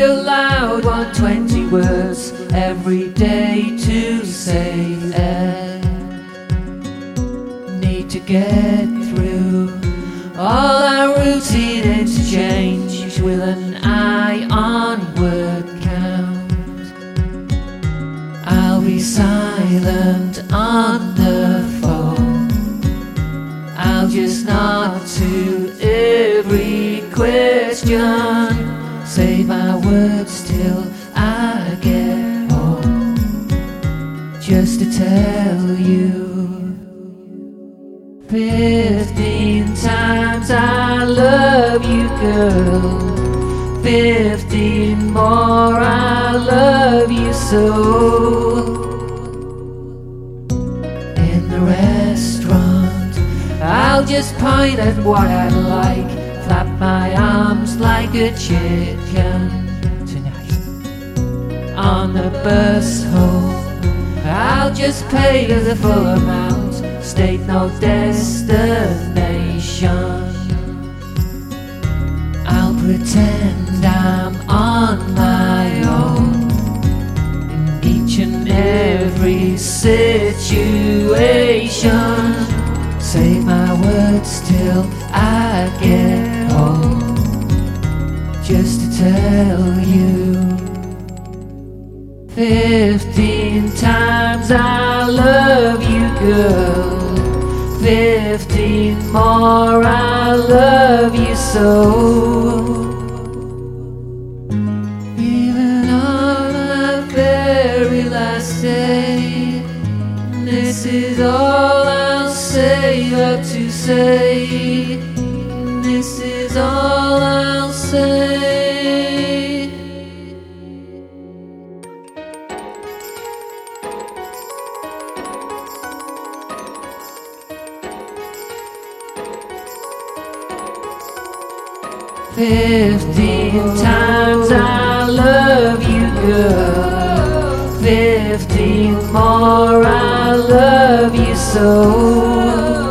aloud 120 words every day to say need to get through all our routine interchange with an eye on word count. I'll be silent on the phone, I'll just nod to every question, save my words till I get home, just to tell you 15 times I love you, girl. 15 more I love you so. In the restaurant I'll just point at what I'd like, flap my arms like a chicken. Tonight on the bus home I'll just pay the full amount, state no destination. I'll pretend I'm on my own in each and every situation, say my words till I get home, just to tell you 15 times I love you, girl. 15 more I love you so. Even on my very last day, this is all I'll save up to say. This is all I'll say. 15 times I love you, girl. 15 more I love you so.